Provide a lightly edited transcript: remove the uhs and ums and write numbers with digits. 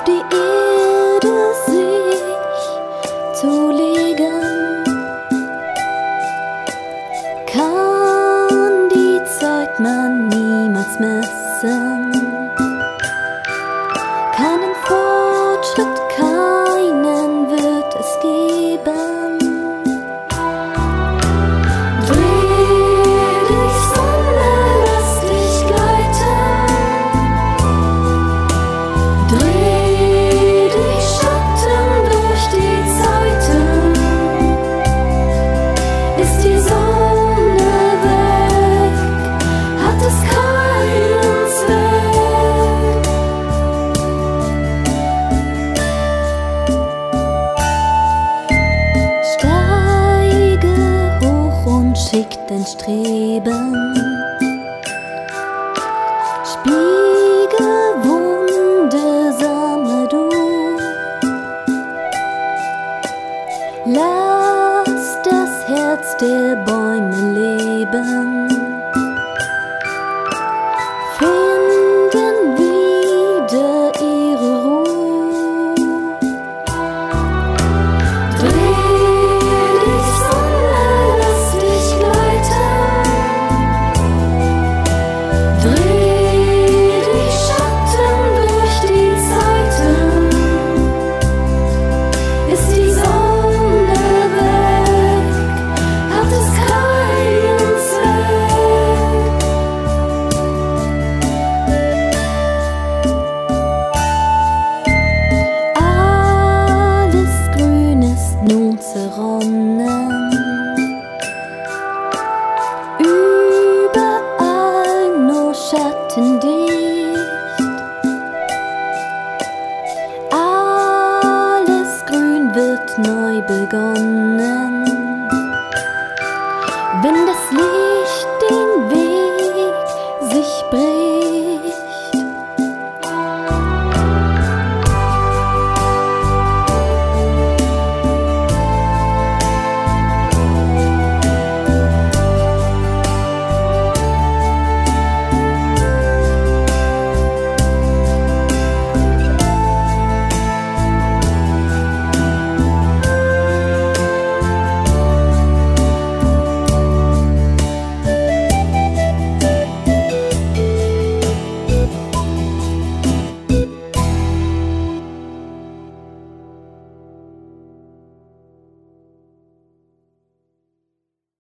die Erde sich zu legen, kann die Zeit man niemals messen, keinen Fortschritt, keinen wird es geben. Schick dein Streben, Spiegel wundersame du, lass das Herz der Bäume leben, finden wieder ihre Ruhe. Überall nur schattendicht, alles grün wird neu begonnen. Winde